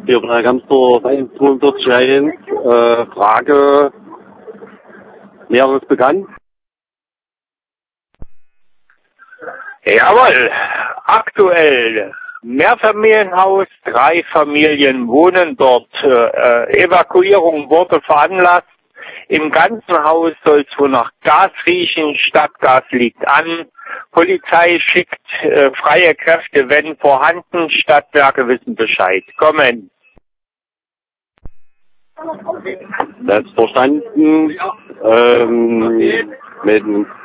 Hier von der Gamsdorf 142 Frage, Näheres bekannt? Jawohl, aktuell Mehrfamilienhaus, 3 Familien wohnen dort. Evakuierung wurde veranlasst. Im ganzen Haus soll es wohl nach Gas riechen. Stadtgas liegt an. Polizei schickt freie Kräfte, wenn vorhanden. Stadtwerke wissen Bescheid. Kommen. Selbstverstanden. Mit